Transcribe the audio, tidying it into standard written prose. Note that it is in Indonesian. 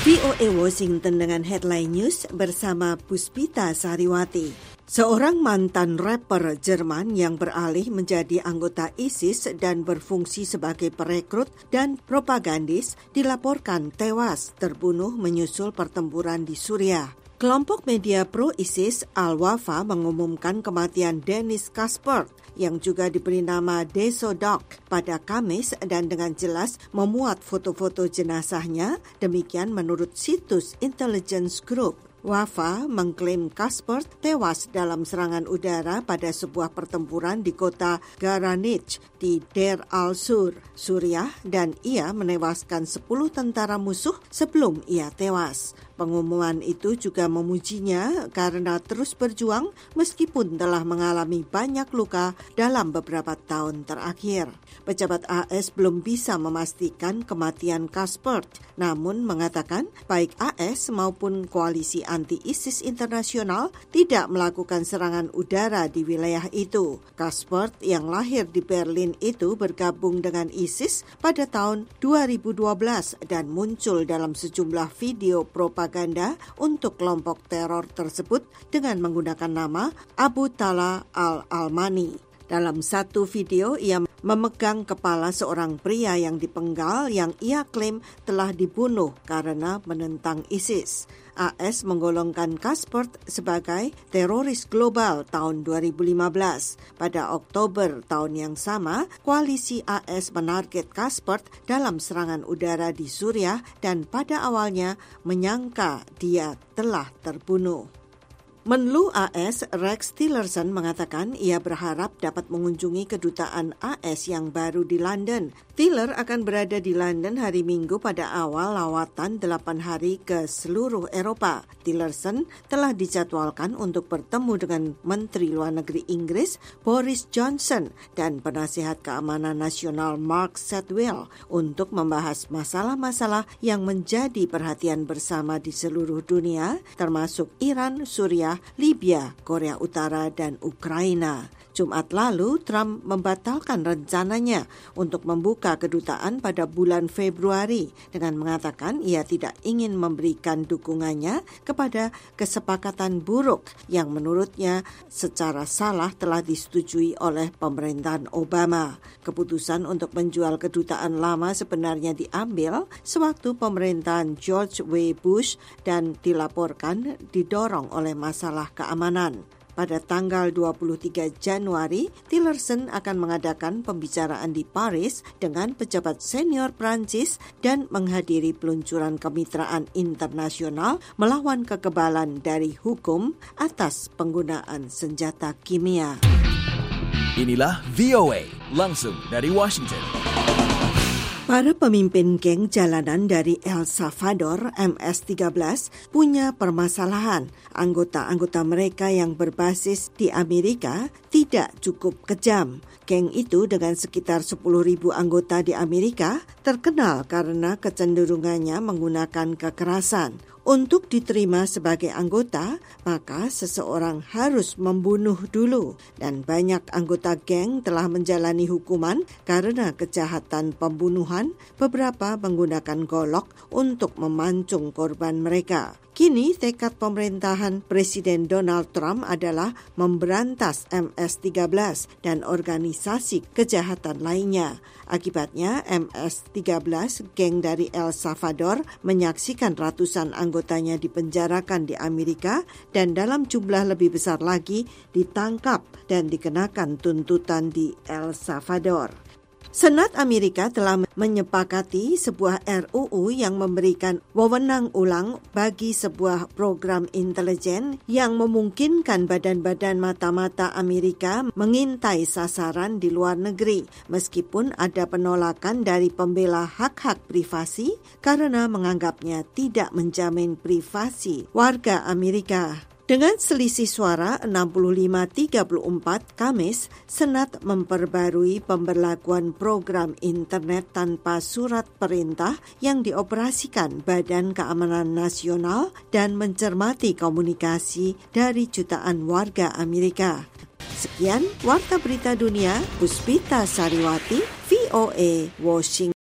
VOA Washington dengan headline news bersama Puspita Sariwati. Seorang mantan rapper Jerman yang beralih menjadi anggota ISIS dan berfungsi sebagai perekrut dan propagandis dilaporkan tewas terbunuh menyusul pertempuran di Suriah. Kelompok media pro-ISIS Al-Wafa mengumumkan kematian Dennis Kaspert yang juga diberi nama Desodok pada Kamis dan dengan jelas memuat foto-foto jenazahnya, demikian menurut situs Intelligence Group. Wafa mengklaim Kaspert tewas dalam serangan udara pada sebuah pertempuran di kota Garanich di Deir al-Sur, Suriah, dan ia menewaskan 10 tentara musuh sebelum ia tewas. Pengumuman itu juga memujinya karena terus berjuang meskipun telah mengalami banyak luka dalam beberapa tahun terakhir. Pejabat AS belum bisa memastikan kematian Kaspert, namun mengatakan baik AS maupun koalisi anti-ISIS internasional tidak melakukan serangan udara di wilayah itu. Kaspert yang lahir di Berlin itu bergabung dengan ISIS pada tahun 2012 dan muncul dalam sejumlah video propaganda untuk kelompok teror tersebut dengan menggunakan nama Abu Talha al-Almani. Dalam satu video, ia memegang kepala seorang pria yang dipenggal yang ia klaim telah dibunuh karena menentang ISIS. AS menggolongkan Kaspert sebagai teroris global tahun 2015. Pada Oktober tahun yang sama, koalisi AS menarget Kaspert dalam serangan udara di Suriah dan pada awalnya menyangka dia telah terbunuh. Menlu AS Rex Tillerson mengatakan ia berharap dapat mengunjungi kedutaan AS yang baru di London. Tiller akan berada di London hari Minggu pada awal lawatan 8 hari ke seluruh Eropa. Tillerson telah dijadwalkan untuk bertemu dengan Menteri Luar Negeri Inggris Boris Johnson dan Penasihat Keamanan Nasional Mark Sedwill untuk membahas masalah-masalah yang menjadi perhatian bersama di seluruh dunia, termasuk Iran, Suriah, Libya, Korea Utara, dan Ukraina. Jumat lalu, Trump membatalkan rencananya untuk membuka kedutaan pada bulan Februari dengan mengatakan ia tidak ingin memberikan dukungannya kepada kesepakatan buruk yang menurutnya secara salah telah disetujui oleh pemerintahan Obama. Keputusan untuk menjual kedutaan lama sebenarnya diambil sewaktu pemerintahan George W. Bush dan dilaporkan didorong oleh masalah keamanan. Pada tanggal 23 Januari, Tillerson akan mengadakan pembicaraan di Paris dengan pejabat senior Prancis dan menghadiri peluncuran kemitraan internasional melawan kekebalan dari hukum atas penggunaan senjata kimia. Inilah VOA, langsung dari Washington. Para pemimpin geng jalanan dari El Salvador, MS-13, punya permasalahan. Anggota-anggota mereka yang berbasis di Amerika tidak cukup kejam. Geng itu dengan sekitar 10.000 anggota di Amerika terkenal karena kecenderungannya menggunakan kekerasan. Untuk diterima sebagai anggota, maka seseorang harus membunuh dulu dan banyak anggota geng telah menjalani hukuman karena kejahatan pembunuhan, beberapa menggunakan golok untuk memancung korban mereka. Kini tekad pemerintahan Presiden Donald Trump adalah memberantas MS-13 dan organisasi kejahatan lainnya. Akibatnya, MS-13, geng dari El Salvador, menyaksikan ratusan anggotanya dipenjarakan di Amerika dan dalam jumlah lebih besar lagi ditangkap dan dikenakan tuntutan di El Salvador. Senat Amerika telah menyepakati sebuah RUU yang memberikan wewenang ulang bagi sebuah program intelijen yang memungkinkan badan-badan mata-mata Amerika mengintai sasaran di luar negeri, meskipun ada penolakan dari pembela hak-hak privasi karena menganggapnya tidak menjamin privasi warga Amerika. Dengan selisih suara 65-34 Kamis, Senat memperbarui pemberlakuan program internet tanpa surat perintah yang dioperasikan Badan Keamanan Nasional dan mencermati komunikasi dari jutaan warga Amerika. Sekian Warta Berita Dunia, Puspita Sariwati, VOA, Washington.